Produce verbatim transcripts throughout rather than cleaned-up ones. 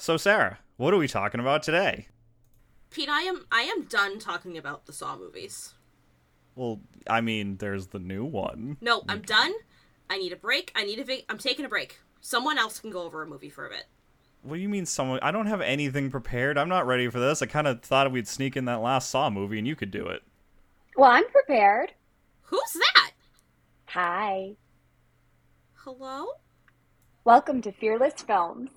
So, Sarah, what are we talking about today? Pete, I am I am done talking about the Saw movies. Well, I mean, there's the new one. No, I'm done. I need a break. I need a va- I'm taking a break. Someone else can go over a movie for a bit. What do you mean someone? I don't have anything prepared. I'm not ready for this. I kind of thought we'd sneak in that last Saw movie and you could do it. Well, I'm prepared. Who's that? Hi. Hello? Welcome to Fearless Films.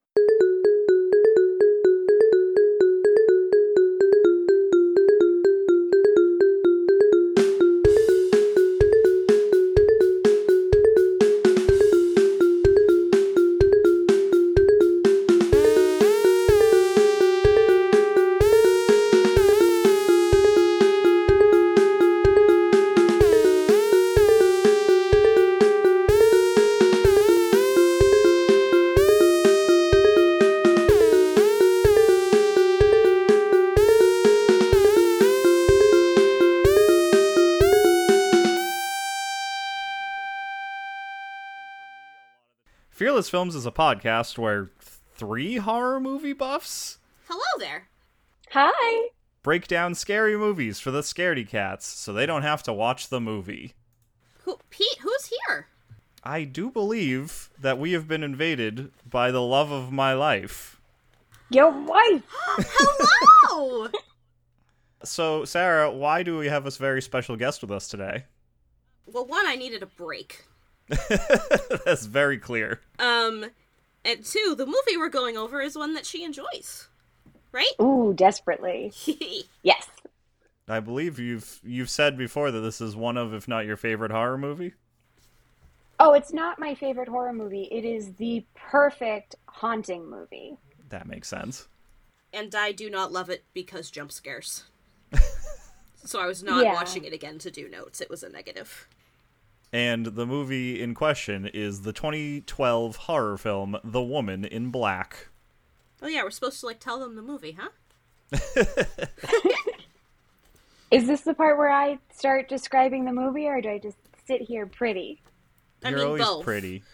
Fearless Films is a podcast where three horror movie buffs Hello there. Hi. break down scary movies for the scaredy cats so they don't have to watch the movie. Who Pete, who's here? I do believe that we have been invaded by the love of my life. Your wife. Hello! So, Sarah, why do we have this very special guest with us today? Well, one, I needed a break. That's very clear. Um, and two, the movie we're going over is one that she enjoys. Right? Ooh, desperately. Yes. I believe you've you've said before that this is one of, if not your favorite horror movie. Oh, it's not my favorite horror movie. It is the perfect haunting movie. That makes sense. And I do not love it because jump scares. So I was not Yeah. watching it again to do notes. It was a negative. And the movie in question is the twenty twelve horror film The Woman in Black. Oh yeah, we're supposed to, like, tell them the movie, huh? Is this the part where I start describing the movie, or do I just sit here pretty? I You're mean, always both. pretty.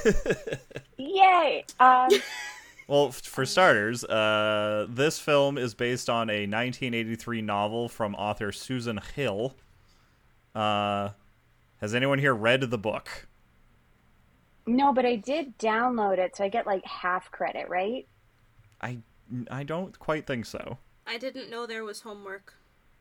Yay! Um, Well, f- for starters, uh, this film is based on a nineteen eighty-three novel from author Susan Hill. Uh, has anyone here read the book? no, but I did download it, so I get like half credit, right? I, I don't quite think so. I didn't know there was homework.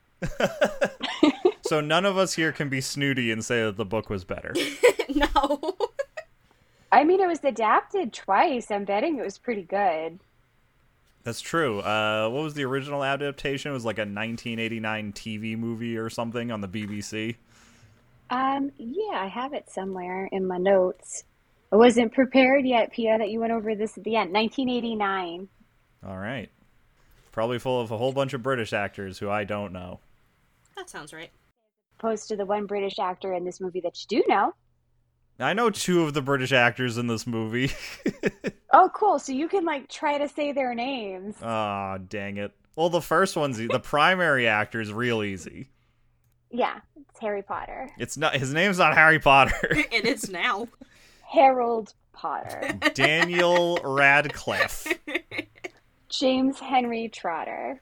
So none of us here can be snooty and say that the book was better. No. I mean, it was adapted twice. I'm betting it was pretty good. That's true. Uh, what was the original adaptation? It was like a nineteen eighty-nine T V movie or something on the B B C. Um, yeah, I have it somewhere in my notes. I wasn't prepared yet, Pia, that you went over this at the end. nineteen eighty-nine. All right. Probably full of a whole bunch of British actors who I don't know. That sounds right. Opposed to the one British actor in this movie that you do know. I know two of the British actors in this movie. Oh, cool. So you can, like, try to say their names. Aw, dang it. Well, the first one's the primary actor is real easy. Yeah, it's Harry Potter. It's not his name's not Harry Potter. It is now. Harold Potter. Daniel Radcliffe. James Henry Trotter.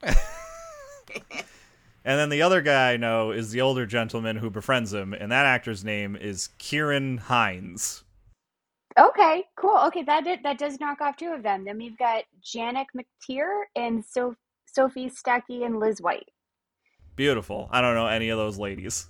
And then the other guy I know is the older gentleman who befriends him, and that actor's name is Kieran Hines. Okay, cool. Okay, that did, that does knock off two of them. Then we've got Janek McTeer and so- Sophie Stuckey and Liz White. Beautiful. I don't know any of those ladies.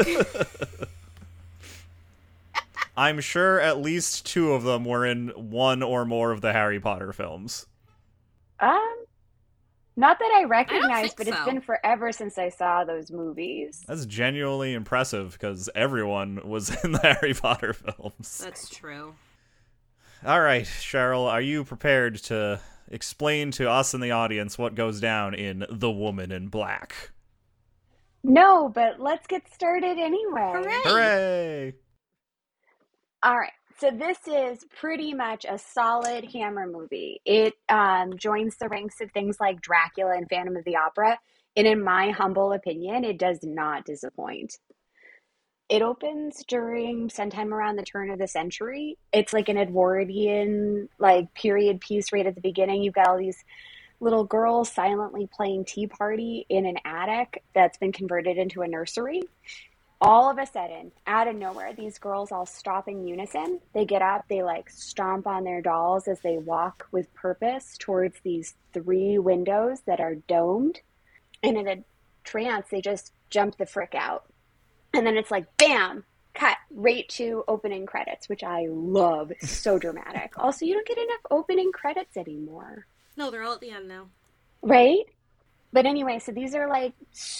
I'm sure at least two of them were in one or more of the Harry Potter films. Um, not that I recognize, think but it's so. been forever since I saw those movies. That's genuinely impressive because everyone was in the Harry Potter films. That's true. All right, Cheryl, are you prepared to explain to us in the audience what goes down in The Woman in Black? No, but let's get started anyway. Hooray! Hooray! All right. So this is pretty much a solid Hammer movie. It um, joins the ranks of things like Dracula and Phantom of the Opera. And in my humble opinion, it does not disappoint. It opens during sometime around the turn of the century. It's like an Edwardian like period piece right at the beginning. You've got all these little girls silently playing Tea Party in an attic that's been converted into a nursery. All of a sudden, out of nowhere, these girls all stop in unison. They get up, they like stomp on their dolls as they walk with purpose towards these three windows that are domed. And in a trance, they just jump the frick out. And then it's like, bam, cut right to opening credits, which I love. It's so dramatic. Also, you don't get enough opening credits anymore. No, they're all at the end now. Right? But anyway, so these are like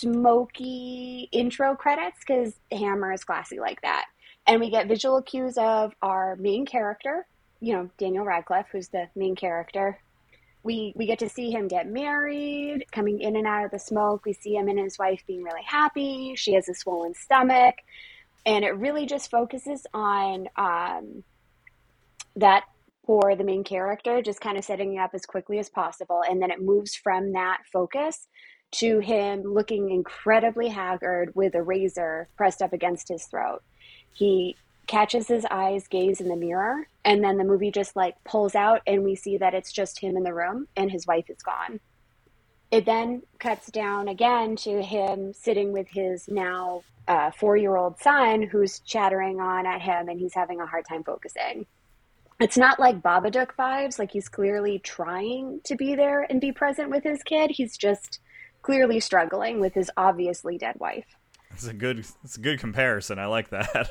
smoky intro credits because Hammer is classy like that. And we get visual cues of our main character, you know, Daniel Radcliffe, who's the main character. We we get to see him get married, coming in and out of the smoke. We see him and his wife being really happy. She has a swollen stomach. And it really just focuses on um, that for the main character, just kind of setting it up as quickly as possible. And then it moves from that focus to him looking incredibly haggard with a razor pressed up against his throat. He catches his eyes gaze in the mirror, and then the movie just like pulls out and we see that it's just him in the room and his wife is gone. It then cuts down again to him sitting with his now uh, four-year-old son who's chattering on at him and he's having a hard time focusing. It's not like Babadook vibes, like he's clearly trying to be there and be present with his kid. He's just clearly struggling with his obviously dead wife. It's a good, it's a good comparison. I like that.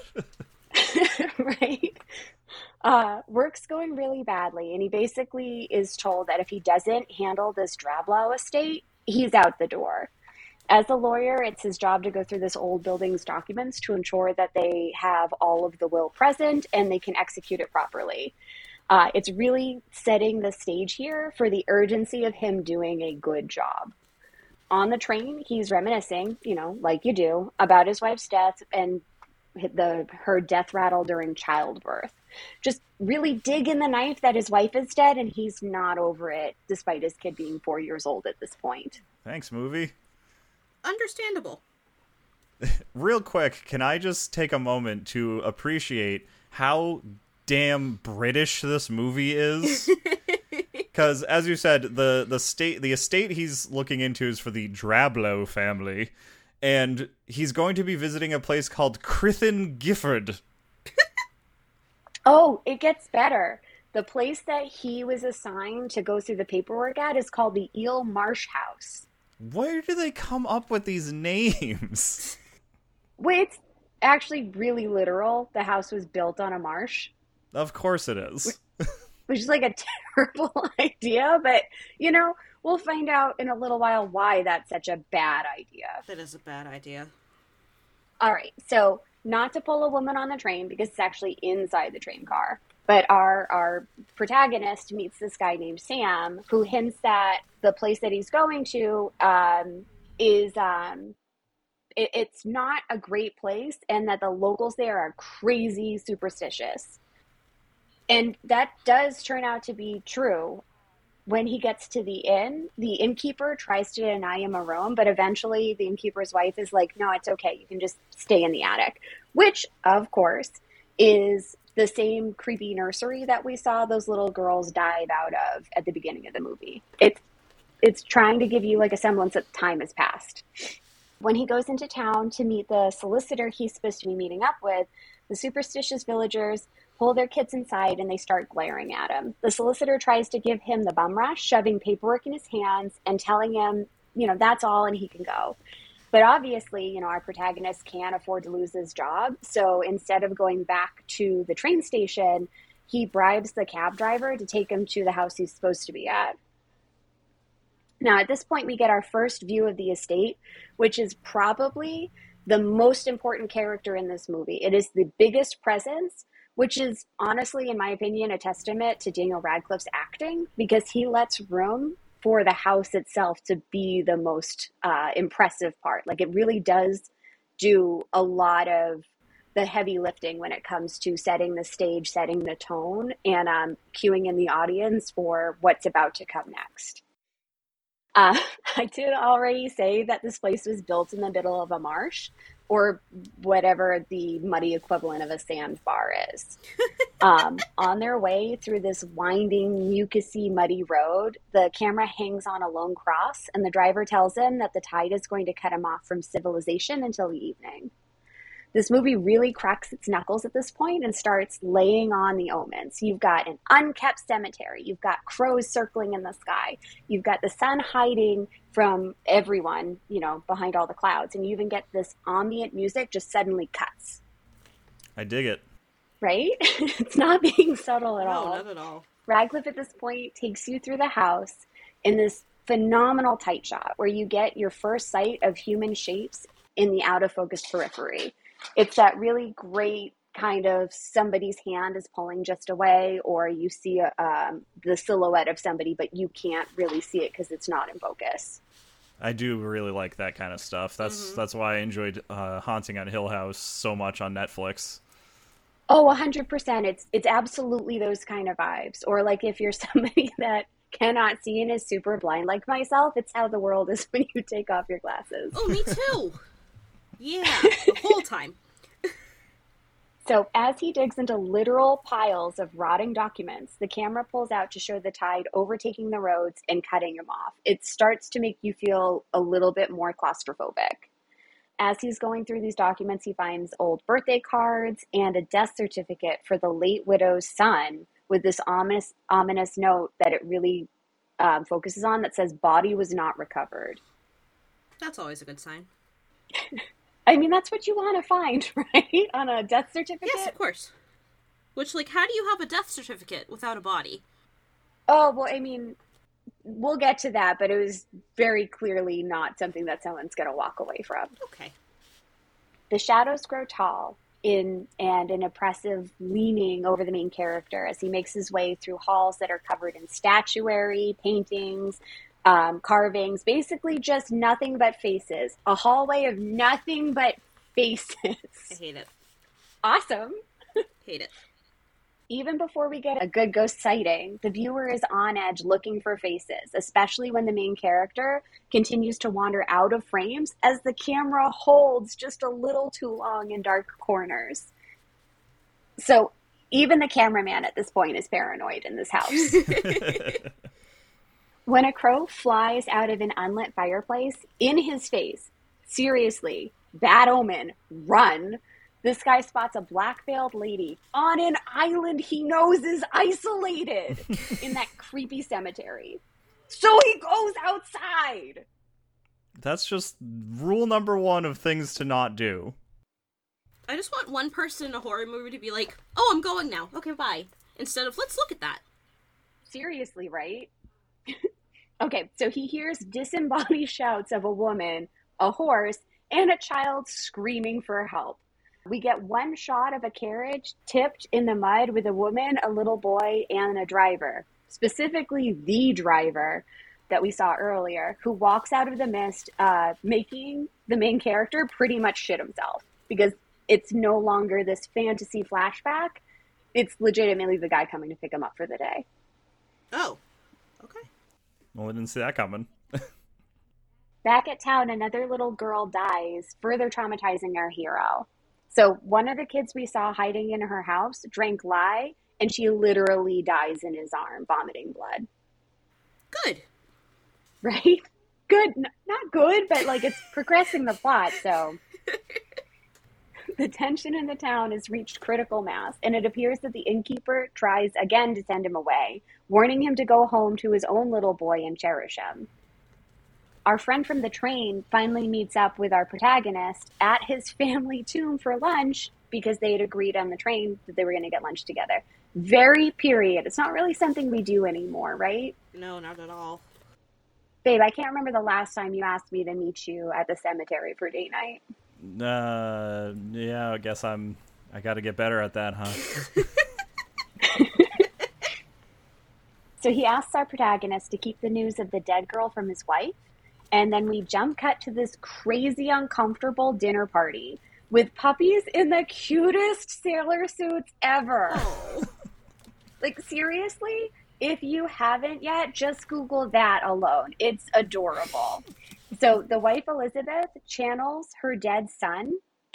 Right? Uh, work's going really badly, and he basically is told that if he doesn't handle this Drablow estate, he's out the door. As a lawyer, it's his job to go through this old building's documents to ensure that they have all of the will present and they can execute it properly. Uh, it's really setting the stage here for the urgency of him doing a good job. On the train, he's reminiscing, you know, like you do, about his wife's death and the her death rattle during childbirth. Just really dig in the knife that his wife is dead and he's not over it, despite his kid being four years old at this point. Thanks, movie. Understandable. Real quick, can I just take a moment to appreciate how damn British this movie is? Because, as you said, the the state the estate he's looking into is for the Drablow family, and he's going to be visiting a place called Crithin Gifford. Oh, it gets better. The place that he was assigned to go through the paperwork at is called the Eel Marsh House. Where do they come up with these names? Wait, it's actually really literal. The house was built on a marsh. Of course it is. Which is like a terrible idea, but, you know, we'll find out in a little while why that's such a bad idea. That is a bad idea. All right, so not to pull a woman on the train because it's actually inside the train car. But our our protagonist meets this guy named Sam who hints that the place that he's going to um, is um, it, it's not a great place and that the locals there are crazy superstitious. And that does turn out to be true. When he gets to the inn, the innkeeper tries to deny him a room, but eventually the innkeeper's wife is like, no, it's okay. You can just stay in the attic, which, of course, is the same creepy nursery that we saw those little girls dive out of at the beginning of the movie. It's, it's trying to give you like a semblance that time has passed. When he goes into town to meet the solicitor he's supposed to be meeting up with, the superstitious villagers pull their kids inside and they start glaring at him. The solicitor tries to give him the bum rush, shoving paperwork in his hands and telling him, you know, that's all and he can go. But obviously, you know, our protagonist can't afford to lose his job. So instead of going back to the train station, he bribes the cab driver to take him to the house he's supposed to be at. Now, at this point, we get our first view of the estate, which is probably the most important character in this movie. It is the biggest presence, which is honestly, in my opinion, a testament to Daniel Radcliffe's acting because he lets room for the house itself to be the most uh, impressive part. Like it really does do a lot of the heavy lifting when it comes to setting the stage, setting the tone, and um, cueing in the audience for what's about to come next. Uh, I did already say that this place was built in the middle of a marsh. or whatever the muddy equivalent of a sandbar is. Um, on their way through this winding, mucusy, muddy road, the camera hangs on a lone cross, and the driver tells him that the tide is going to cut him off from civilization until the evening. This movie really cracks its knuckles at this point and starts laying on the omens. You've got an unkept cemetery. You've got crows circling in the sky. You've got the sun hiding from everyone, you know, behind all the clouds. And you even get this ambient music just suddenly cuts. I dig it. Right? It's not being subtle at No, all. not at all. Radcliffe at this point takes you through the house in this phenomenal tight shot where you get your first sight of human shapes in the out-of-focus periphery. It's that really great kind of somebody's hand is pulling just away, or you see a, um, the silhouette of somebody, but you can't really see it because it's not in focus. I do really like that kind of stuff. That's mm-hmm. that's why I enjoyed uh, Haunting on Hill House so much on Netflix. Oh, one hundred percent. It's it's absolutely those kind of vibes. Or like if you're somebody that cannot see and is super blind like myself, it's how the world is when you take off your glasses. Oh, me too. Yeah, the whole time. So as he digs into literal piles of rotting documents, the camera pulls out to show the tide overtaking the roads and cutting him off. It starts to make you feel a little bit more claustrophobic. As he's going through these documents, he finds old birthday cards and a death certificate for the late widow's son with this ominous, ominous note that it really um, focuses on that says, "Body was not recovered." That's always a good sign. I mean, that's what you want to find, right? On a death certificate? Yes, of course. Which, like, how do you have a death certificate without a body? Oh, well, I mean, we'll get to that, but it was very clearly not something that someone's going to walk away from. Okay. The shadows grow tall in and an oppressive leaning over the main character as he makes his way through halls that are covered in statuary, paintings, Um, carvings, basically just nothing but faces. A hallway of nothing but faces. I hate it. Awesome. Hate it. Even before we get a good ghost sighting, the viewer is on edge looking for faces, especially when the main character continues to wander out of frames as the camera holds just a little too long in dark corners. So even the cameraman at this point is paranoid in this house. When a crow flies out of an unlit fireplace in his face, seriously, bad omen, run. This guy spots a black-veiled lady on an island he knows is isolated in that creepy cemetery. So he goes outside. That's just rule number one of things to not do. I just want one person in a horror movie to be like, "Oh, I'm going now. Okay, bye." Instead of, "Let's look at that." Seriously, right? Okay, so he hears disembodied shouts of a woman, a horse, and a child screaming for help. We get one shot of a carriage tipped in the mud with a woman, a little boy, and a driver. Specifically, the driver that we saw earlier, who walks out of the mist, uh, making the main character pretty much shit himself. Because it's no longer this fantasy flashback. It's legitimately the guy coming to pick him up for the day. Oh, okay. Well, I didn't see that coming. Back at town, another little girl dies, further traumatizing our hero. So one of the kids we saw hiding in her house drank lye, and she literally dies in his arm, vomiting blood. Good. Right? Good. N- not good, but like it's progressing the plot, so... The tension in the town has reached critical mass, and it appears that the innkeeper tries again to send him away, warning him to go home to his own little boy and cherish him. Our friend from the train finally meets up with our protagonist at his family tomb for lunch because they had agreed on the train that they were going to get lunch together. Very period. It's not really something we do anymore, right? No, not at all. Babe, I can't remember the last time you asked me to meet you at the cemetery for date night. Uh, yeah, I guess I'm, I gotta get better at that, huh? So he asks our protagonist to keep the news of the dead girl from his wife, and then we jump cut to this crazy uncomfortable dinner party with puppies in the cutest sailor suits ever. Oh. Like, seriously? If you haven't yet, just Google that alone. It's adorable. So the wife, Elizabeth, channels her dead son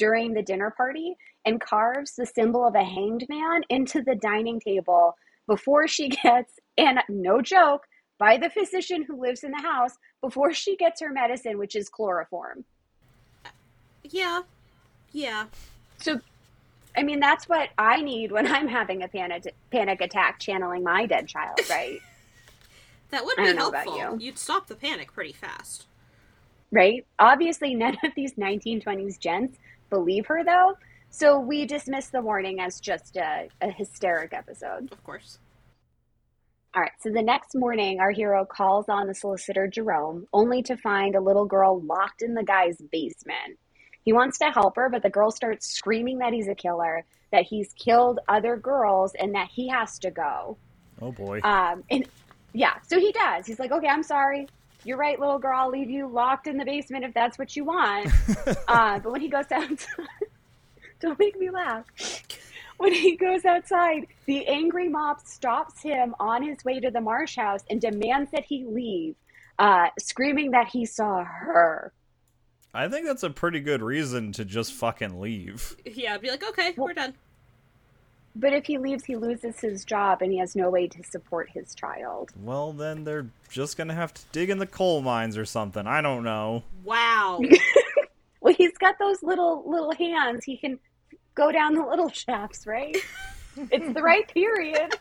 during the dinner party and carves the symbol of a hanged man into the dining table before she gets, and no joke, by the physician who lives in the house, before she gets her medicine, which is chloroform. Yeah. Yeah. So, I mean, that's what I need when I'm having a panic, panic attack channeling my dead child, right? That would I be don't know about helpful. you. You'd stop the panic pretty fast. Right? Obviously, none of these nineteen twenties gents believe her, though, so we dismiss the warning as just a, a hysteric episode. Of course. All right, so the next morning, our hero calls on the solicitor, Jerome, only to find a little girl locked in the guy's basement. He wants to help her, but the girl starts screaming that he's a killer, that he's killed other girls, and that he has to go. Oh, boy. Um, and yeah, so he does. He's like, okay, I'm sorry. You're right, little girl. I'll leave you locked in the basement if that's what you want. uh, but when he goes outside, don't make me laugh. When he goes outside, the angry mop stops him on his way to the Marsh house and demands that he leave, uh, screaming that he saw her. I think that's a pretty good reason to just fucking leave. Yeah, be like, okay, Well, we're done. But if he leaves, he loses his job and he has no way to support his child. Well, then they're just gonna have to dig in the coal mines or something. I don't know. Wow. Well, he's got those little little hands. He can go down the little shafts, right? It's the right period.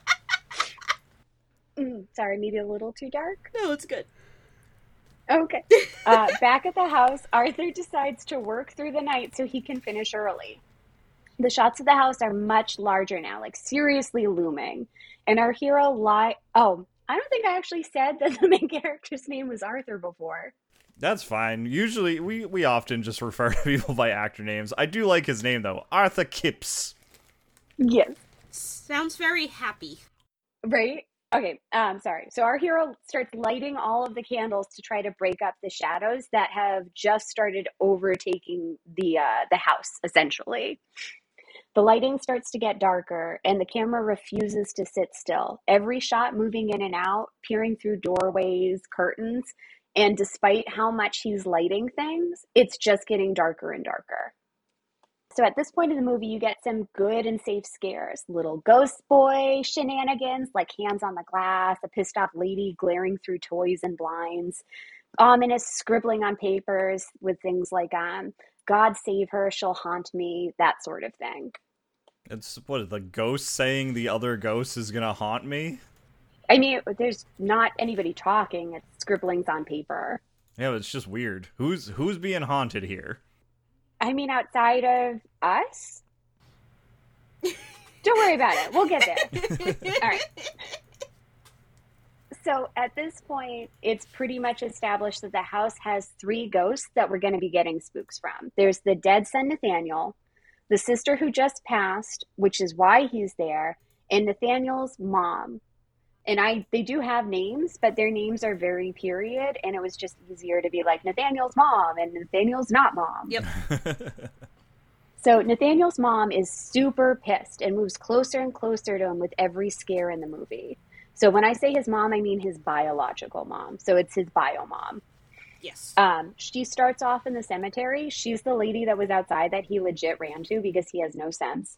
Mm, sorry, maybe a little too dark. No, it's good. Okay. Uh, back at the house, Arthur decides to work through the night so he can finish early. The shots of the house are much larger now, like seriously looming. And our hero lie. Oh, I don't think I actually said that the main character's name was Arthur before. That's fine. Usually, we, we often just refer to people by actor names. I do like his name, though. Arthur Kipps. Yes. Sounds very happy. Right? Okay, um, sorry. So our hero starts lighting all of the candles to try to break up the shadows that have just started overtaking the uh, the house, essentially. The lighting starts to get darker, and the camera refuses to sit still. Every shot moving in and out, peering through doorways, curtains, and despite how much he's lighting things, it's just getting darker and darker. So at this point in the movie, you get some good and safe scares. Little ghost boy shenanigans, like hands on the glass, a pissed off lady glaring through toys and blinds, ominous scribbling on papers with things like, um, God save her, she'll haunt me, that sort of thing. It's, what, the ghost saying the other ghost is gonna haunt me? I mean, there's not anybody talking, it's scribblings on paper. Yeah, but it's just weird. Who's who's being haunted here? I mean, outside of us? Don't worry about it. We'll get there. All right. So at this point, it's pretty much established that the house has three ghosts that we're going to be getting spooks from. There's the dead son, Nathaniel, the sister who just passed, which is why he's there, and Nathaniel's mom. And I, they do have names, but their names are very period, and it was just easier to be like Nathaniel's mom and Nathaniel's not mom. Yep. So Nathaniel's mom is super pissed and moves closer and closer to him with every scare in the movie. So when I say his mom, I mean his biological mom. So it's his bio mom. Yes. Um, she starts off in the cemetery. She's the lady that was outside that he legit ran to because he has no sense.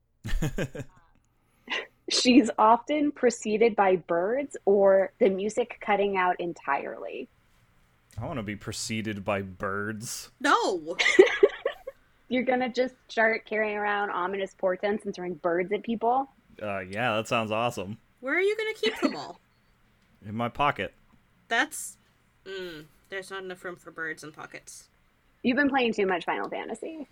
She's often preceded by birds or the music cutting out entirely. I want to be preceded by birds. No. You're going to just start carrying around ominous portents and throwing birds at people? Uh, yeah, that sounds awesome. Where are you going to keep them all? In my pocket. That's... Mm, there's not enough room for birds in pockets. You've been playing too much Final Fantasy.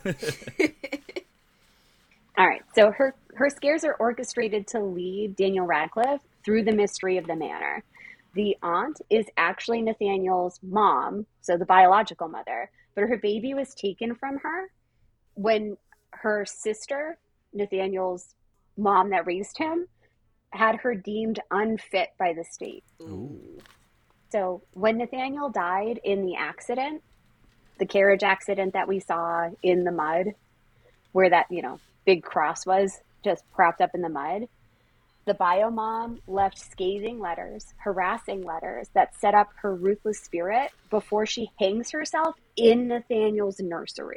All right, so her, her scares are orchestrated to lead Daniel Radcliffe through the mystery of the manor. The aunt is actually Nathaniel's mom, so the biological mother, but her baby was taken from her when her sister, Nathaniel's mom that raised him, had her deemed unfit by the state. Ooh. So when Nathaniel died in the accident, the carriage accident that we saw in the mud, where that, you know, big cross was just propped up in the mud, the bio mom left scathing letters, harassing letters that set up her ruthless spirit before she hangs herself in Nathaniel's nursery.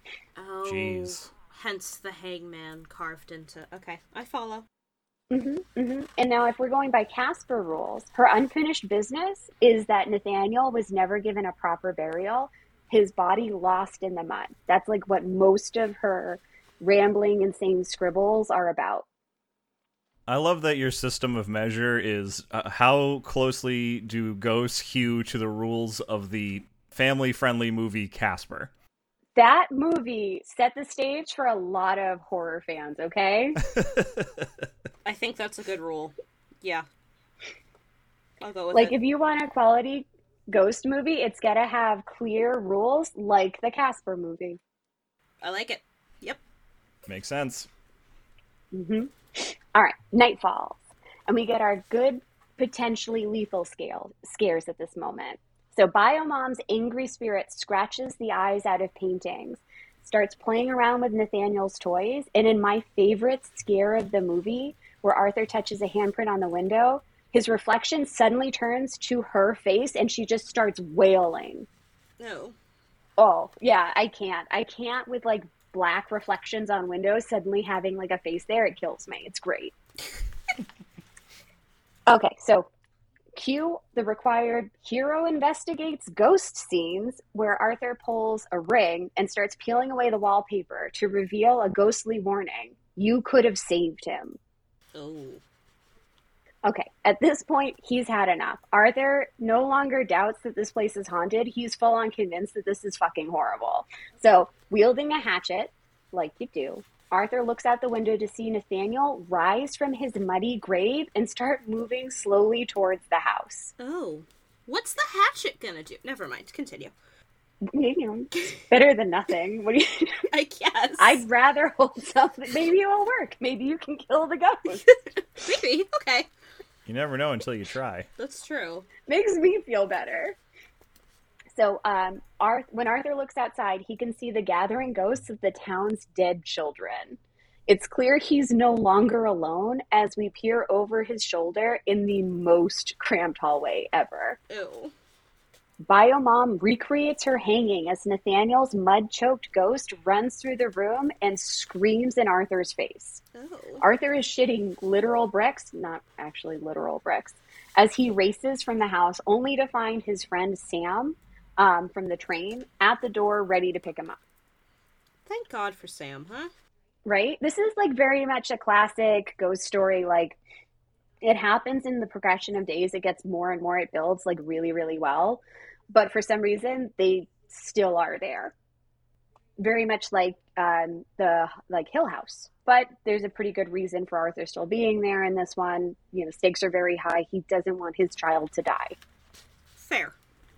Oh, Jeez. hence the hangman carved into. Okay, I follow. hmm hmm And now, if we're going by Casper rules, her unfinished business is that Nathaniel was never given a proper burial. His body lost in the mud. That's like what most of her rambling, insane scribbles are about. I love that your system of measure is uh, how closely do ghosts hew to the rules of the family-friendly movie Casper. That movie set the stage for a lot of horror fans, okay? I think that's a good rule. Yeah. I'll go with Like, it. if you want a quality ghost movie, it's got to have clear rules like the Casper movie. I like it. Yep. Makes sense. Mm-hmm. All right, night falls, and we get our good, potentially lethal scale scares at this moment. So Biomom's angry spirit scratches the eyes out of paintings, starts playing around with Nathaniel's toys, and in my favorite scare of the movie, where Arthur touches a handprint on the window, his reflection suddenly turns to her face, and she just starts wailing. No. Oh, yeah, I can't. I can't with, like, black reflections on windows suddenly having, like, a face there. It kills me. It's great. Okay, so cue the required hero investigates ghost scenes where Arthur pulls a ring and starts peeling away the wallpaper to reveal a ghostly warning. You could have saved him. Oh. Okay, at this point, he's had enough. Arthur no longer doubts that this place is haunted. He's full on convinced that this is fucking horrible. So, wielding a hatchet, like you do, Arthur looks out the window to see Nathaniel rise from his muddy grave and start moving slowly towards the house. Oh. What's the hatchet gonna do? Never mind. Continue. You know, better than nothing. What do you? I guess. I'd rather hold something. Maybe it will work. Maybe you can kill the ghost. Maybe. Okay. You never know until you try. That's true. Makes me feel better. So, um, Arth- when Arthur looks outside, he can see the gathering ghosts of the town's dead children. It's clear he's no longer alone as we peer over his shoulder in the most cramped hallway ever. Ew. Biomom recreates her hanging as Nathaniel's mud-choked ghost runs through the room and screams in Arthur's face. Oh. Arthur is shitting literal bricks, not actually literal bricks, as he races from the house only to find his friend Sam um, from the train at the door ready to pick him up. Thank God for Sam, huh? Right? This is like very much a classic ghost story. Like, it happens in the progression of days. It gets more and more, it builds like really, really well. But for some reason, they still are there. Very much like um, the like Hill House. But there's a pretty good reason for Arthur still being there in this one. You know, stakes are very high. He doesn't want his child to die. Fair.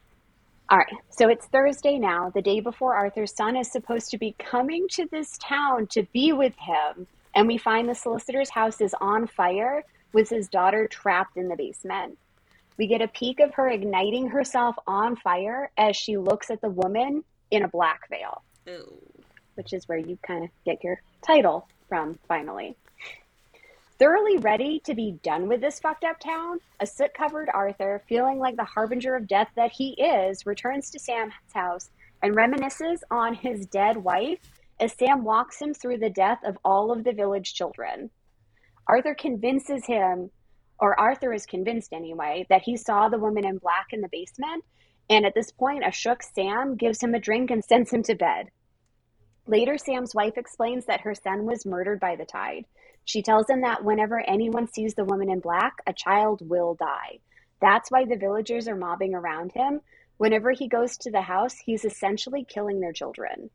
All right, so it's Thursday now, the day before Arthur's son is supposed to be coming to this town to be with him. And we find the solicitor's house is on fire with his daughter trapped in the basement. We get a peek of her igniting herself on fire as she looks at the woman in a black veil. Ew. Which is where you kind of get your title from, finally. Thoroughly ready to be done with this fucked up town, a soot-covered Arthur, feeling like the harbinger of death that he is, returns to Sam's house and reminisces on his dead wife as Sam walks him through the death of all of the village children. Arthur convinces him, or Arthur is convinced anyway, that he saw the woman in black in the basement, and at this point, a shook Sam gives him a drink and sends him to bed. Later, Sam's wife explains that her son was murdered by the tide. She tells him that whenever anyone sees the woman in black, a child will die. That's why the villagers are mobbing around him. Whenever he goes to the house, he's essentially killing their children.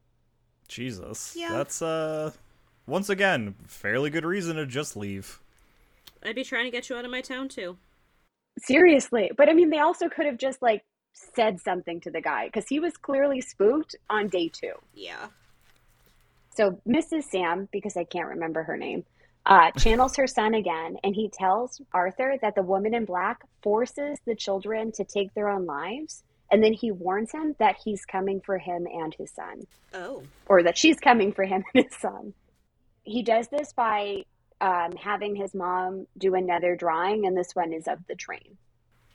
Jesus. Yeah. That's, uh, once again, fairly good reason to just leave. I'd be trying to get you out of my town, too. Seriously. But I mean, they also could have just, like, said something to the guy, because he was clearly spooked on day two. Yeah. So Missus Sam, because I can't remember her name, uh, channels her son again, and he tells Arthur that the woman in black forces the children to take their own lives, and then he warns him that he's coming for him and his son. Oh. Or that she's coming for him and his son. He does this by um, having his mom do another drawing, and this one is of the train.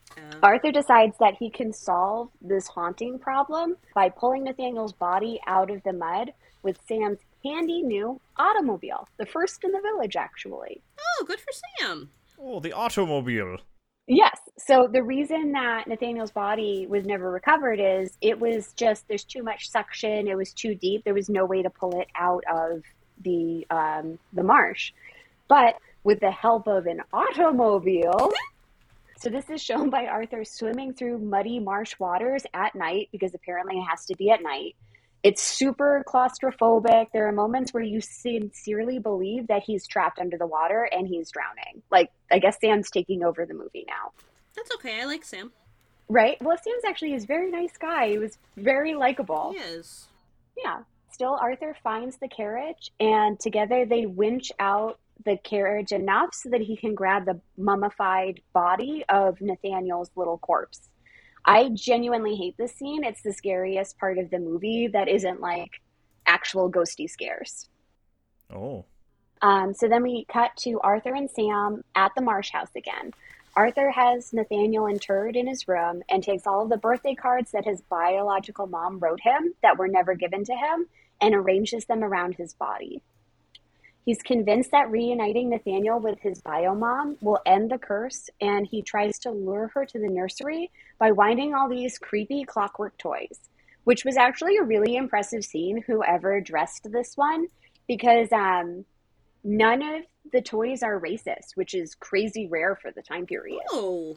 Uh, Arthur decides that he can solve this haunting problem by pulling Nathaniel's body out of the mud with Sam's handy new automobile, the first in the village, actually. oh, good for Sam. Oh, the automobile. Yes. So the reason that Nathaniel's body was never recovered is it was just, there's too much suction. It was too deep. There was no way to pull it out of the um, the marsh. But with the help of an automobile, so this is shown by Arthur swimming through muddy marsh waters at night, because apparently it has to be at night. It's super claustrophobic. There are moments where you sincerely believe that he's trapped under the water and he's drowning. Like, I guess Sam's taking over the movie now. That's okay. I like Sam. Right? Well, Sam's actually is a very nice guy. He was very likable. He is. Yeah. Still, Arthur finds the carriage, and together they winch out the carriage enough so that he can grab the mummified body of Nathaniel's little corpse. I genuinely hate this scene. It's the scariest part of the movie that isn't like actual ghosty scares. Oh. Um, so then we cut to Arthur and Sam at the Marsh house again. Arthur has Nathaniel interred in his room and takes all of the birthday cards that his biological mom wrote him that were never given to him and arranges them around his body. He's convinced that reuniting Nathaniel with his bio mom will end the curse, and he tries to lure her to the nursery by winding all these creepy clockwork toys, which was actually a really impressive scene, whoever dressed this one, because um, none of the toys are racist, which is crazy rare for the time period. Oh.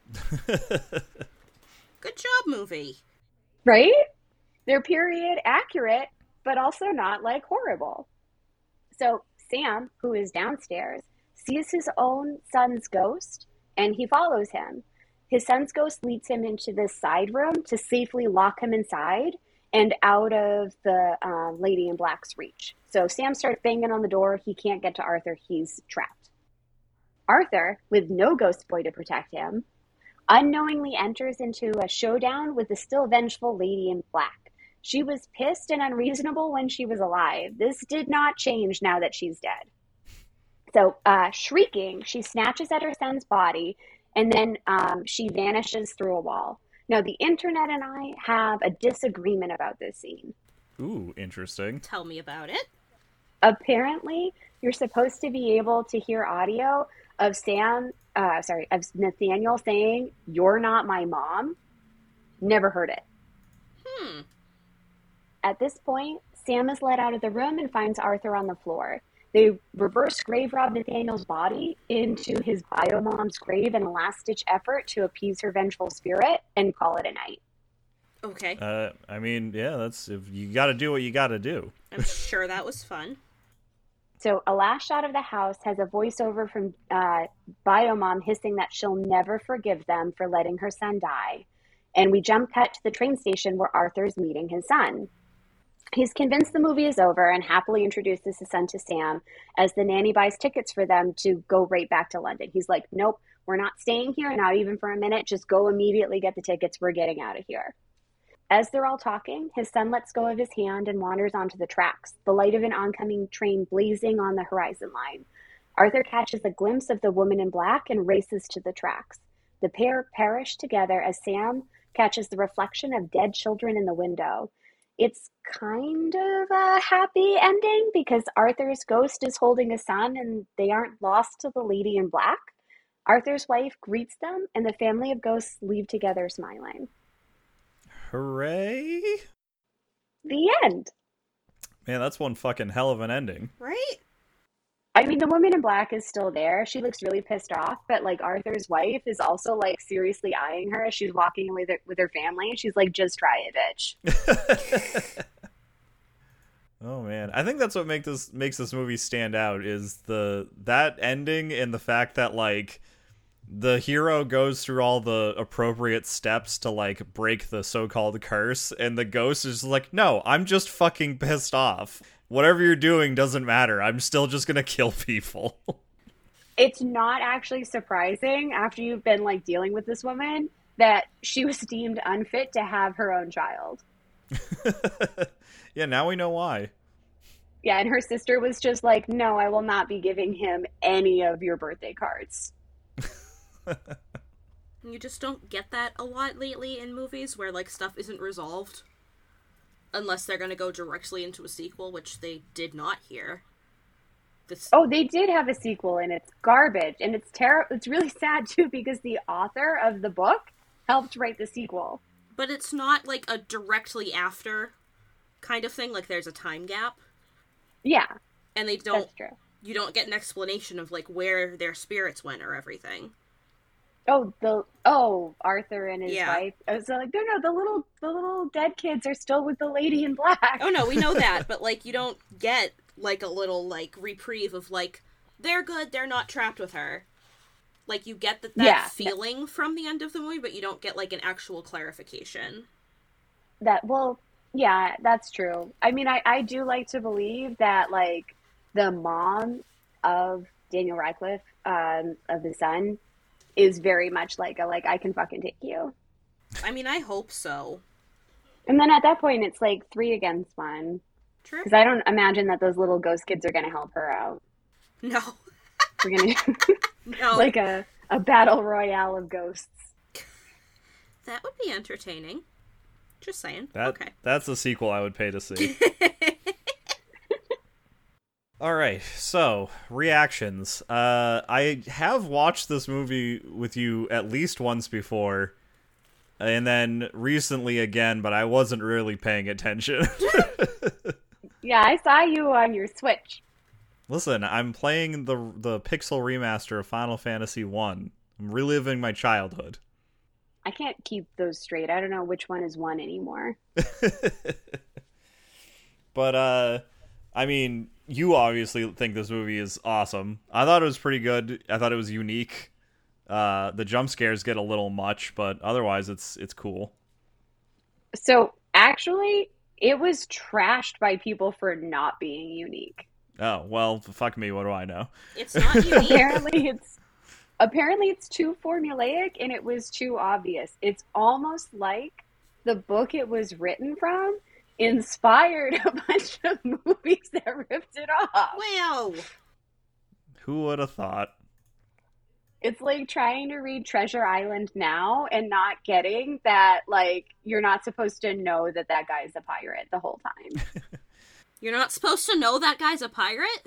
Good job, movie. Right? They're period accurate, but also not, like, horrible. So Sam, who is downstairs, sees his own son's ghost, and he follows him. His son's ghost leads him into this side room to safely lock him inside and out of the um, Lady in Black's reach. So Sam starts banging on the door. He can't get to Arthur. He's trapped. Arthur, with no ghost boy to protect him, unknowingly enters into a showdown with the still vengeful Lady in Black. She was pissed and unreasonable when she was alive. This did not change now that she's dead. So, uh, shrieking, she snatches at her son's body, and then um, she vanishes through a wall. Now, the internet and I have a disagreement about this scene. Ooh, interesting. Tell me about it. Apparently, you're supposed to be able to hear audio of Sam, uh, sorry, of Nathaniel saying, "You're not my mom." Never heard it. Hmm. At this point, Sam is led out of the room and finds Arthur on the floor. They reverse grave rob Nathaniel's body into his bio mom's grave in a last-ditch effort to appease her vengeful spirit and call it a night. Okay. Uh, I mean, yeah, that's if you got to do what you got to do. I'm sure that was fun. So a last shot of the house has a voiceover from uh, bio mom hissing that she'll never forgive them for letting her son die. And we jump cut to the train station where Arthur's meeting his son. He's convinced the movie is over and happily introduces his son to Sam as the nanny buys tickets for them to go right back to London. He's like, nope, we're not staying here, not even for a minute. Just go immediately get the tickets. We're getting out of here. As they're all talking, his son lets go of his hand and wanders onto the tracks, the light of an oncoming train blazing on the horizon line. Arthur catches a glimpse of the woman in black and races to the tracks. The pair perish together as Sam catches the reflection of dead children in the window. It's kind of a happy ending because Arthur's ghost is holding his son and they aren't lost to the Lady in Black. Arthur's wife greets them and the family of ghosts leave together smiling. Hooray! The end. Man, that's one fucking hell of an ending. Right? I mean, the woman in black is still there. She looks really pissed off, but like Arthur's wife is also like seriously eyeing her as she's walking away with her, with her family. And she's like, just try it, bitch. Oh man, I think that's what make this makes this movie stand out is the that ending and the fact that like the hero goes through all the appropriate steps to like break the so-called curse, and the ghost is like, no, I'm just fucking pissed off. Whatever you're doing doesn't matter. I'm still just gonna kill people. It's not actually surprising after you've been like dealing with this woman that she was deemed unfit to have her own child. Yeah, now we know why. Yeah, and her sister was just like, no, I will not be giving him any of your birthday cards. You just don't get that a lot lately in movies where, like, stuff isn't resolved. Unless they're gonna go directly into a sequel, which they did not here. This... Oh, they did have a sequel, and it's garbage. And it's terrible. It's really sad, too, because the author of the book helped write the sequel. But it's not, like, a directly after kind of thing. Like, there's a time gap. Yeah. And they don't... That's true. You don't get an explanation of, like, where their spirits went or everything. Oh, the oh Arthur and his yeah. wife. I was like, no, no, the little the little dead kids are still with the lady in black. Oh no, we know that, but like you don't get like a little like reprieve of like they're good, they're not trapped with her. Like you get that that yeah. feeling from the end of the movie, but you don't get like an actual clarification. That well, yeah, that's true. I mean, I I do like to believe that like the mom of Daniel Radcliffe, um, of the son, is very much like a, like, I can fucking take you. I mean, I hope so. And then at that point, it's like three against one. True. Because I don't imagine that those little ghost kids are going to help her out. No. We're going to no. like a, a battle royale of ghosts. That would be entertaining. Just saying. That, okay. That's a sequel I would pay to see. All right, so reactions. Uh, I have watched this movie with you at least once before, and then recently again, but I wasn't really paying attention. Yeah, I saw you on your Switch. Listen, I'm playing the the Pixel remaster of Final Fantasy one. I'm reliving my childhood. I can't keep those straight. I don't know which one is one anymore. But, uh, I mean... You obviously think this movie is awesome. I thought it was pretty good. I thought it was unique. Uh, the jump scares get a little much, but otherwise it's it's cool. So, actually, it was trashed by people for not being unique. Oh, well, fuck me, what do I know? It's not unique. apparently it's apparently it's too formulaic and it was too obvious. It's almost like the book it was written from inspired a bunch of movies that ripped it off. Wow. Who would have thought? It's like trying to read Treasure Island now and not getting that, like, you're not supposed to know that that guy's a pirate the whole time. You're not supposed to know that guy's a pirate?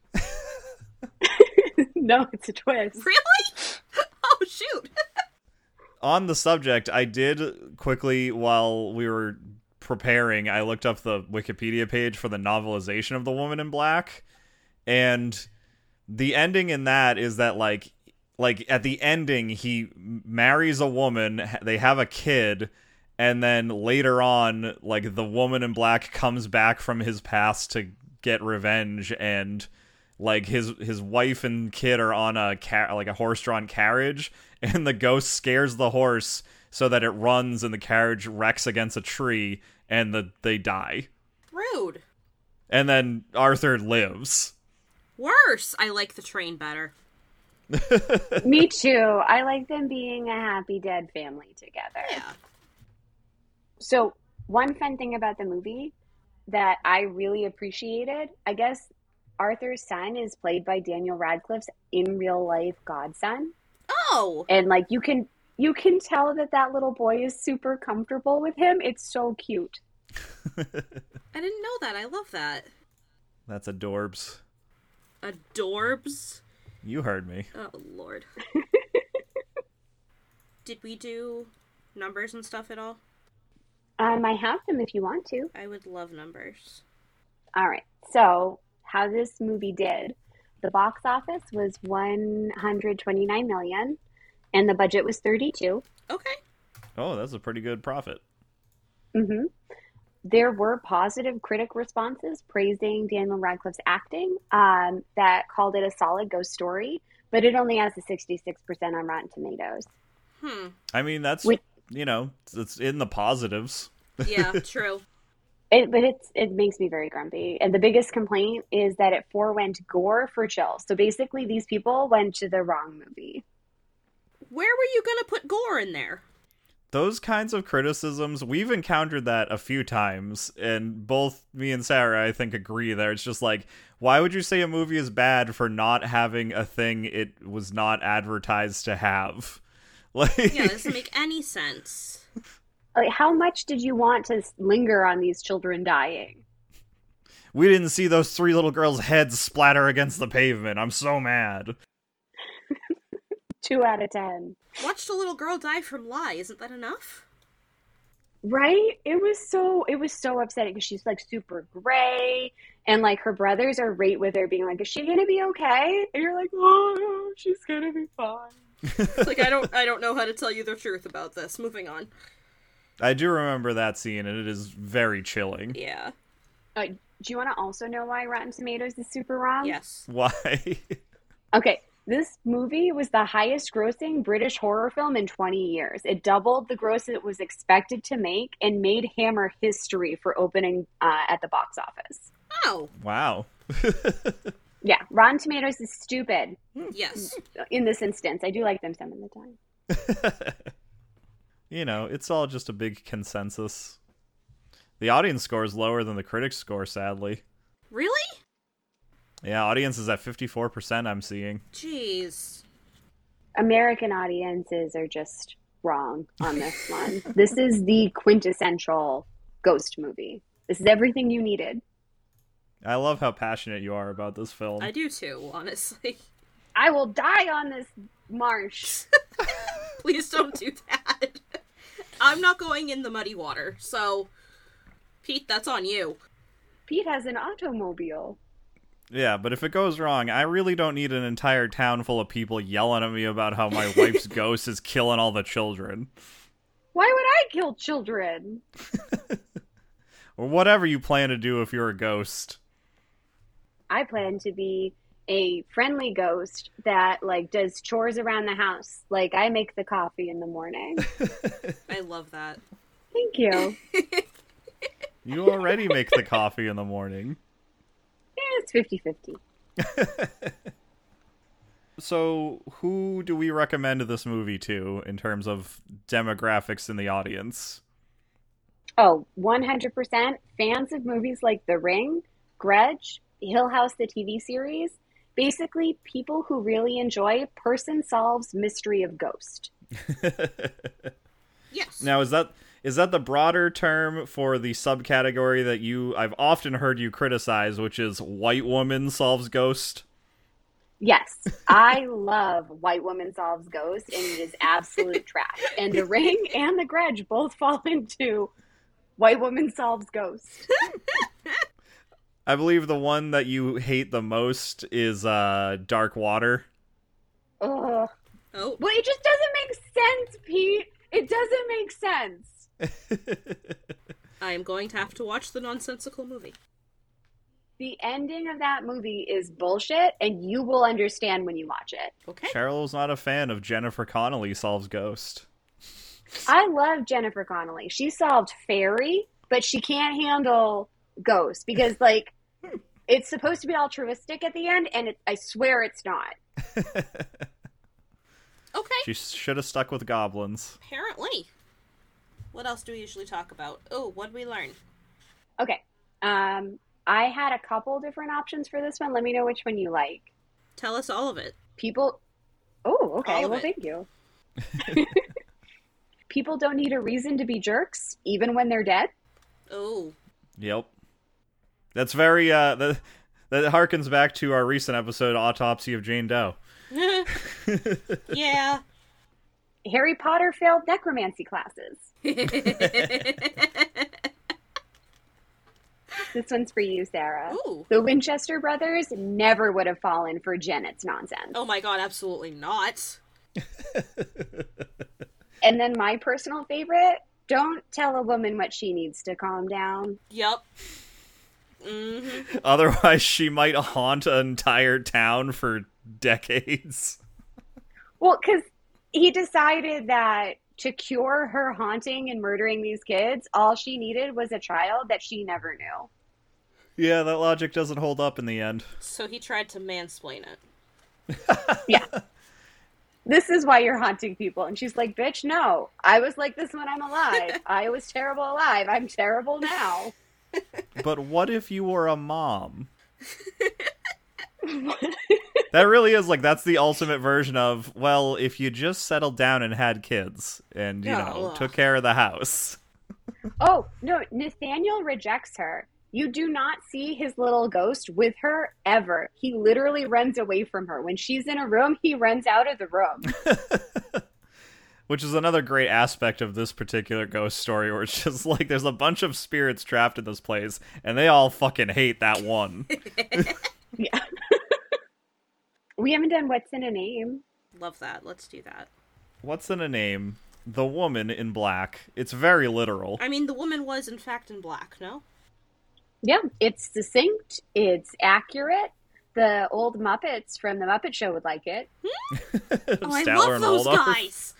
No, it's a twist. Really? Oh, shoot. On the subject, I did quickly, while we were preparing, I looked up the Wikipedia page for the novelization of The Woman in Black, and the ending in that is that like like at the ending he marries a woman, they have a kid, and then later on like the Woman in Black comes back from his past to get revenge, and like his his wife and kid are on a car- like a horse-drawn carriage, and the ghost scares the horse so that it runs and the carriage wrecks against a tree, and the, they die. Rude. And then Arthur lives. Worse. I like the train better. Me too. I like them being a happy dead family together. Yeah. So, one fun thing about the movie that I really appreciated, I guess Arthur's son is played by Daniel Radcliffe's in real life godson. Oh. And like you can you can tell that that little boy is super comfortable with him. It's so cute. I didn't know that. I love that. That's adorbs. Adorbs? You heard me. Oh, Lord. Did we do numbers and stuff at all? Um, I have them if you want to. I would love numbers. All right. So, how this movie did. The box office was one hundred twenty-nine million dollars, and the budget was thirty-two. Okay. Oh, that's a pretty good profit. Mm-hmm. There were positive critic responses praising Daniel Radcliffe's acting, um, that called it a solid ghost story, but it only has a sixty-six percent on Rotten Tomatoes. Hmm. I mean, that's, Which, you know, it's in the positives. Yeah, true. It, but it's it makes me very grumpy. And the biggest complaint is that it forewent gore for chills. So basically, these people went to the wrong movie. Where were you going to put gore in there? Those kinds of criticisms, we've encountered that a few times, and both me and Sarah, I think, agree there. It's just like, why would you say a movie is bad for not having a thing it was not advertised to have? Like, Yeah, that doesn't make any sense. Like, how much did you want to linger on these children dying? we didn't see those three little girls' heads splatter against the pavement. I'm so mad. Two out of ten. Watched a little girl die from lye. Isn't that enough? Right? It was so it was so upsetting because she's like super gray, and like her brothers are right with her, being like, "Is she gonna be okay?" And you're like, "Oh, she's gonna be fine." Like, I don't, I don't know how to tell you the truth about this. Moving on. I do remember that scene, and it is very chilling. Yeah. Uh, do you want to also know why Rotten Tomatoes is super wrong? Yes. Why? Okay, this movie was the highest grossing British horror film in twenty years. It doubled the gross it was expected to make and made Hammer history for opening uh, at the box office. Oh. Wow. Yeah, Rotten Tomatoes is stupid Yes. in this instance. I do like them some of the time. You know, it's all just a big consensus. The audience score is lower than the critics score, sadly. Really? Yeah, audience is at fifty-four percent I'm seeing. Jeez. American audiences are just wrong on this one. This is the quintessential ghost movie. This is everything you needed. I love how passionate you are about this film. I do too, honestly. I will die on this marsh. Please don't do that. I'm not going in the muddy water, so... Pete, that's on you. Pete has an automobile. Yeah, but if it goes wrong, I really don't need an entire town full of people yelling at me about how my wife's ghost is killing all the children. Why would I kill children? Or whatever you plan to do if you're a ghost. I plan to be a friendly ghost that like does chores around the house. Like I make the coffee in the morning. I love that. Thank you. You already make the coffee in the morning. Yeah, it's fifty-fifty. So, who do we recommend this movie to in terms of demographics in the audience? Oh, one hundred percent fans of movies like The Ring, Grudge, Hill House, the T V series. Basically, people who really enjoy Person Solves Mystery of Ghost. Yes. Now, is that is that the broader term for the subcategory that you I've often heard you criticize, which is White Woman Solves Ghost? Yes, I love White Woman Solves Ghost, and it is absolute trash. And The Ring and The Grudge both fall into White Woman Solves Ghost. I believe the one that you hate the most is uh, Dark Water. Ugh. Oh. Well, it just doesn't make sense, Pete. It doesn't make sense. I am going to have to watch the nonsensical movie. The ending of that movie is bullshit, and you will understand when you watch it. Okay. Cheryl's not a fan of Jennifer Connelly Solves Ghost. I love Jennifer Connelly. She solved Fairy, but she can't handle Ghost because, like, it's supposed to be altruistic at the end, and it, I swear it's not. Okay. She should have stuck with goblins. Apparently. What else do we usually talk about? Oh, what did we learn? Okay. Um, I had a couple different options for this one. Let me know which one you like. Tell us all of it. People. Oh, okay. All of Well, it. thank you. People don't need a reason to be jerks, even when they're dead. Oh. Yep. That's very, uh, that, that harkens back to our recent episode, Autopsy of Jane Doe. Yeah. Harry Potter failed necromancy classes. This one's for you, Sarah. Ooh. The Winchester brothers never would have fallen for Janet's nonsense. Oh my god, absolutely not. And then my personal favorite, don't tell a woman what she needs to calm down. Yep. Mm-hmm. Otherwise, she might haunt an entire town for decades. Well, because he decided that to cure her haunting and murdering these kids, all she needed was a child that she never knew. Yeah, that logic doesn't hold up in the end. So he tried to mansplain it. Yeah. This is why you're haunting people. And she's like, bitch, no. I was like this when I'm alive. I was terrible alive. I'm terrible now. But what if you were a mom? That really is like that's the ultimate version of, well, if you just settled down and had kids and, you Oh, know, ugh. took care of the house. Oh, no, Nathaniel rejects her. You do not see his little ghost with her ever. He literally runs away from her. When she's in a room, he runs out of the room. Which is another great aspect of this particular ghost story, where it's just like there's a bunch of spirits trapped in this place, and they all fucking hate that one. Yeah. We haven't done What's in a Name. Love that. Let's do that. What's in a name? The Woman in Black. It's very literal. I mean, the woman was in fact in black, no? Yeah, it's succinct. It's accurate. The old Muppets from the Muppet Show would like it. Oh, I Statler love and those Waldorf. guys!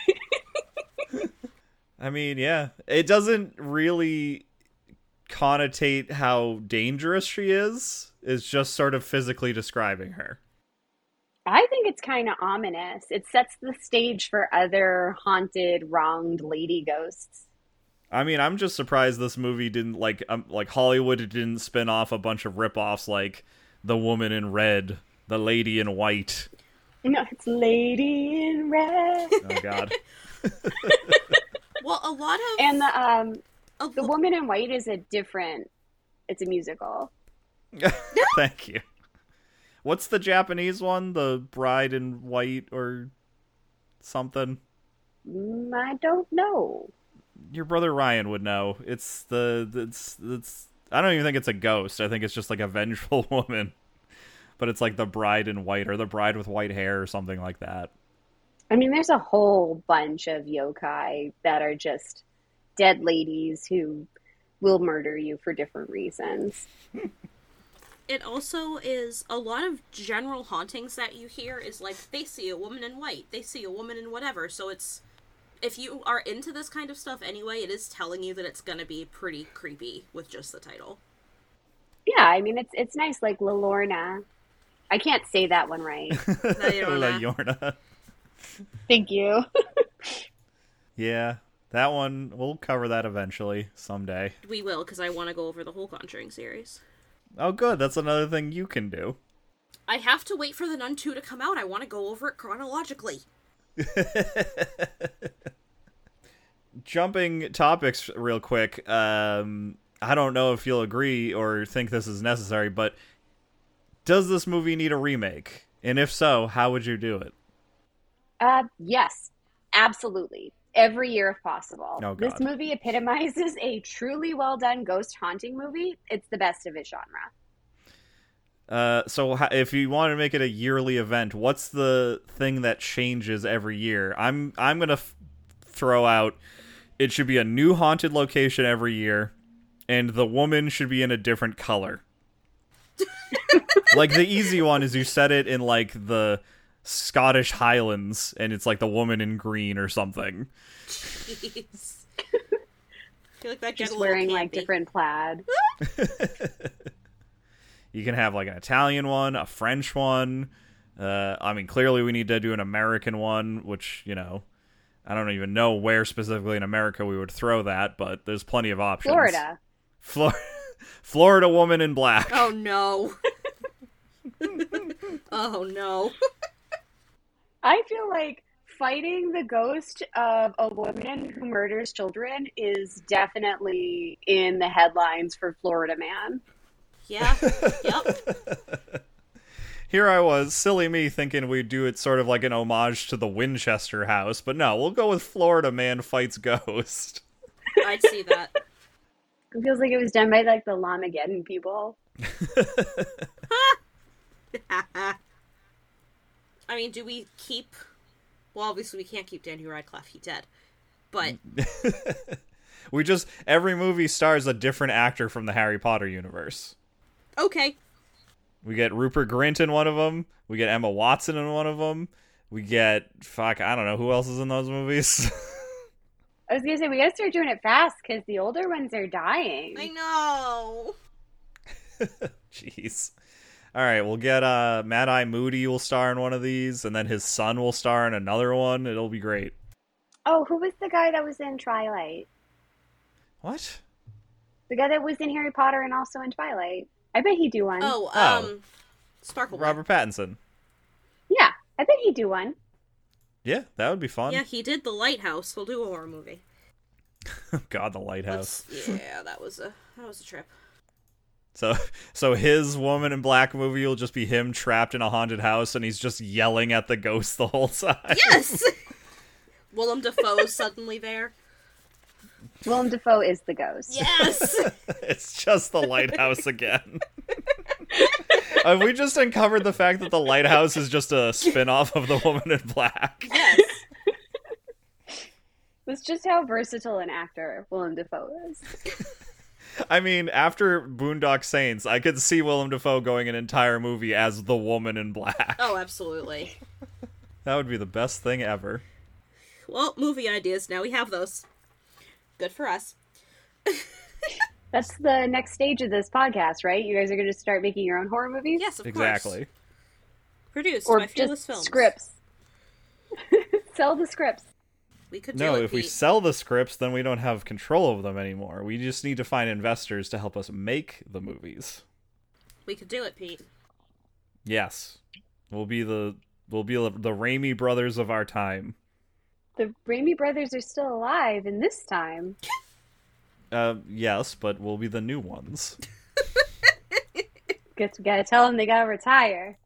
I mean, yeah. It doesn't really connotate how dangerous she is. It's just sort of physically describing her. I think it's kind of ominous. It sets the stage for other haunted, wronged lady ghosts. I mean, I'm just surprised this movie didn't, like, um, like Hollywood didn't spin off a bunch of ripoffs like The Woman in Red, The Lady in White. No, it's Lady in Red. Oh, God. Well, a lot of... And the um, a the lo- Woman in White is a different. It's a musical. Thank you. What's the Japanese one? The Bride in White or something? Mm, I don't know. Your brother Ryan would know. It's the it's it's I don't even think it's a ghost. I think it's just like a vengeful woman. But it's like the Bride in White or the Bride with White Hair or something like that. I mean, there's a whole bunch of yokai that are just dead ladies who will murder you for different reasons. It also is a lot of general hauntings that you hear is like, they see a woman in white, they see a woman in whatever, so it's... If you are into this kind of stuff anyway, it is telling you that it's gonna be pretty creepy with just the title. Yeah, I mean, it's it's nice, like La Lorna. I can't say that one right. No, you don't La know. Yorna. Thank you. Yeah, that one, we'll cover that eventually, someday. We will, because I want to go over the whole Conjuring series. Oh, good, that's another thing you can do. I have to wait for the Nun two to come out. I want to go over it chronologically. Jumping topics real quick, um, I don't know if you'll agree or think this is necessary, but does this movie need a remake? And if so, how would you do it? Uh, yes, absolutely. Every year if possible. Oh, This God. movie epitomizes a truly well done ghost haunting movie. It's the best of its genre. Uh, so ho- if you want to make it a yearly event, what's the thing that changes every year? I'm I'm gonna f- throw out. It should be a new haunted location every year, and the woman should be in a different color. Like the easy one is you set it in like the Scottish Highlands, and it's like the woman in green or something. Jeez. I feel like that gets Just a little wearing like campy. different plaid. You can have like an Italian one, a French one. Uh, I mean, clearly we need to do an American one, which, you know, I don't even know where specifically in America we would throw that, but there's plenty of options. Florida. Flor- Florida Woman in Black. Oh no. Oh no. I feel like fighting the ghost of a woman who murders children is definitely in the headlines for Florida Man. Yeah. Yep. Here I was, silly me, thinking we'd do it sort of like an homage to the Winchester House, but no, we'll go with Florida Man Fights Ghost. I'd see that. It feels like it was done by like the Lamageddon people. I mean, do we keep... Well, obviously we can't keep Daniel Radcliffe. He's dead. But We just, every movie stars a different actor from the Harry Potter universe. okay. We get Rupert Grint in one of them. We get Emma Watson in one of them. We get, fuck, I don't know, who else is in those movies? I was gonna say we gotta start doing it fast because the older ones are dying. I know. Jeez. All right, we'll get uh, Mad Eye Moody will star in one of these, and then his son will star in another one. It'll be great. Oh, who was the guy that was in Twilight? What? The guy that was in Harry Potter and also in Twilight. I bet he'd do one. Oh, Oh. um... Sparkle. Robert Pattinson. I bet he'd do one. Yeah, that would be fun. Yeah, he did The Lighthouse. He'll do a horror movie. God, The Lighthouse. Let's, yeah, that was a that was a trip. So, so his Woman in Black movie will just be him trapped in a haunted house, and he's just yelling at the ghost the whole time. Yes. Willem Dafoe's suddenly there. Willem Dafoe is the ghost. Yes. It's just the lighthouse again. Have we just uncovered the fact that the lighthouse is just a spin-off of the Woman in Black? Yes. That's just how versatile an actor Willem Dafoe is. I mean, after Boondock Saints, I could see Willem Dafoe going an entire movie as the Woman in Black. Oh, absolutely. That would be the best thing ever. Well, movie ideas. Now we have those. Good for us. That's the next stage of this podcast, right? You guys are going to start making your own horror movies? Yes, of Exactly. course. Produced Or by Fearless just Films. scripts. Sell the scripts. We could No, do it, if we Pete. sell the scripts, then we don't have control of them anymore. We just need to find investors to help us make the movies. We could do it, Pete. Yes. We'll be the we'll be the Raimi brothers of our time. The Raimi brothers are still alive in this time. Uh, yes, but we'll be the new ones. Guess we gotta tell them they gotta retire.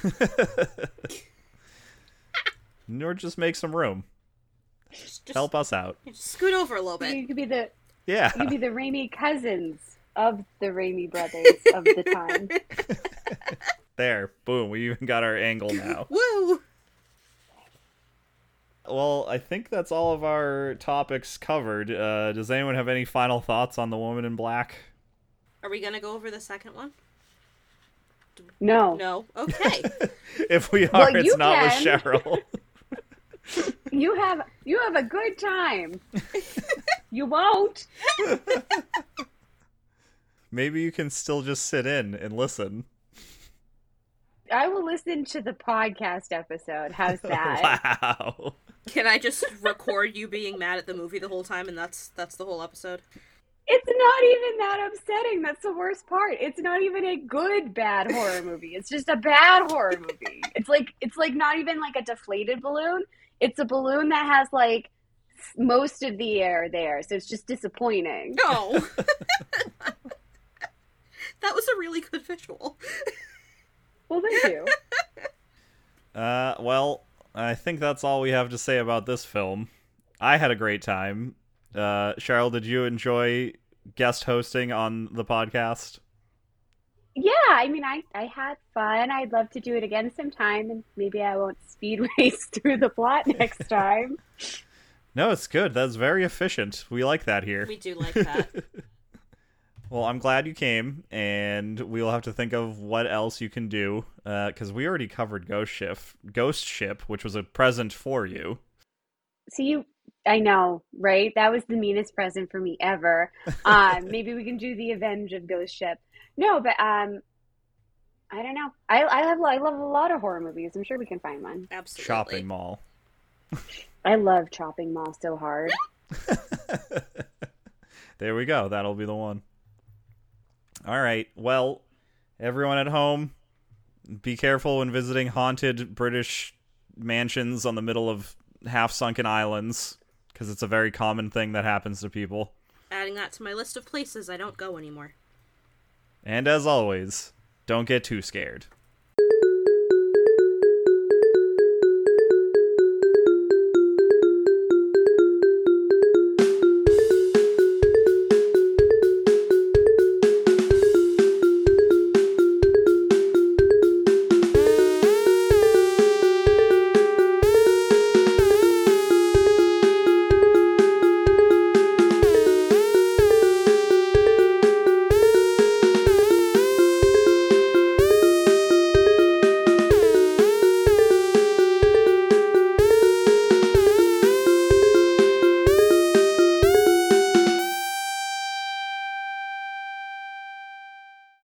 Or just make some room. Just, just, Help us out. just scoot over a little bit. You could be the Yeah. you could be the Raimi cousins of the Raimi brothers of the time. There. Boom. We even got our angle now. Woo! Well, I think that's all of our topics covered. Uh, does anyone have any final thoughts on The Woman in Black? Are we gonna go over the second one? No. No? Okay. If we are, Well, it's you not with can. Cheryl. You have you have a good time. You won't. Maybe you can still just sit in and listen. I will listen to the podcast episode. How's that? Wow. Can I just record you being mad at the movie the whole time and that's that's the whole episode? It's not even that upsetting. That's the worst part. It's not even a good bad horror movie. It's just a bad horror movie. It's like it's like not even like a deflated balloon. It's a balloon that has like most of the air there, so it's just disappointing. No. That was a really good visual. Well, thank you. Uh, well, I think that's all we have to say about this film. I had a great time. Uh, Cheryl, did you enjoy guest hosting on the podcast? Yeah, I mean, I, I had fun. I'd love to do it again sometime, and maybe I won't speed race through the plot next time. No, it's good. That's very efficient. We like that here. We do like that. Well, I'm glad you came, and we will have to think of what else you can do, because uh, we already covered Ghost Ship, Ghost Ship, which was a present for you. So you, I know, right? That was the meanest present for me ever. Um, maybe we can do the Avenge of Ghost Ship. No, but um, I don't know. I I have I love a lot of horror movies. I'm sure we can find one. Absolutely. Shopping Mall. I love Chopping Mall so hard. There we go. That'll be the one. All right. Well, everyone at home, be careful when visiting haunted British mansions on the middle of half-sunken islands, because it's a very common thing that happens to people. Adding that to my list of places I don't go anymore. And as always, don't get too scared.